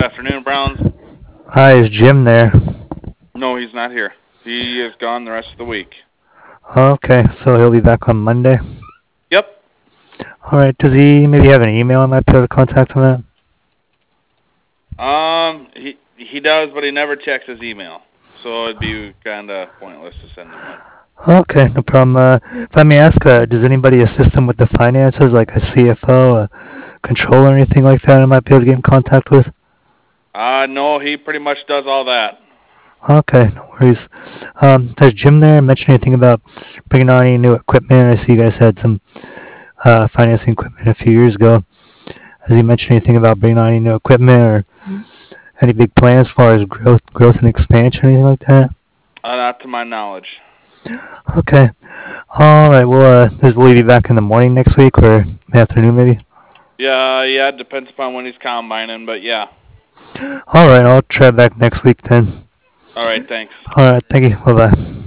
Good afternoon, Browns. Hi, is Jim there? No, he's not here. He is gone the rest of the week. Okay, so he'll be back on Monday. Yep. Alright, does he maybe have an email I might be able to contact him at? He does, but he never checks his email, so it'd be kind of pointless to send him one. Okay, no problem. If I may ask, does anybody assist him with the finances, like a CFO, a controller, or anything like that I might be able to get in contact with? No, he pretty much does all that. Okay, no worries. Has Jim there mentioned anything about bringing on any new equipment? I see you guys had some financing equipment a few years ago. Has he mentioned anything about bringing on any new equipment or any big plans as far as growth and expansion, anything like that? Not to my knowledge. Okay. Alright, well, does Lee be back in the morning next week or afternoon maybe? Yeah, it depends upon when he's combining, but yeah. Alright, I'll try back next week then. All right, thanks. Alright, thank you. Bye bye.